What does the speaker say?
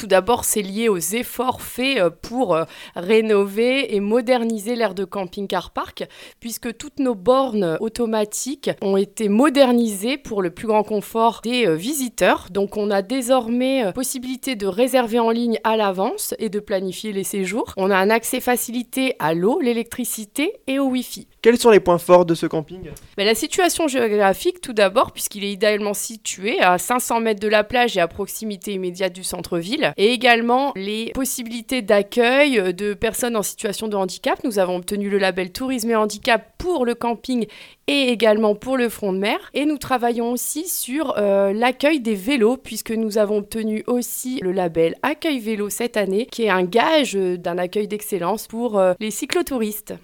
tout d'abord, c'est lié aux efforts faits pour rénover et moderniser l'aire de Camping Car Park, puisque toutes nos bornes automatiques ont été modernisées pour le plus grand confort des visiteurs. Donc on a désormais possibilité de réserver en ligne à l'avance et de planifier les séjours. On a un accès facilité à l'eau, l'électricité et au Wi-Fi. Quels sont les points forts de ce camping ? La situation géographique tout d'abord, puisqu'il est idéalement situé à 500 mètres de la plage et à proximité immédiate du centre-ville, et également les possibilités d'accueil de personnes en situation de handicap. Nous avons obtenu le label Tourisme et Handicap pour le camping et également pour le front de mer. Et nous travaillons aussi sur l'accueil des vélos, puisque nous avons obtenu aussi le label Accueil Vélo cette année, qui est un gage d'un accueil d'excellence pour les cyclotouristes.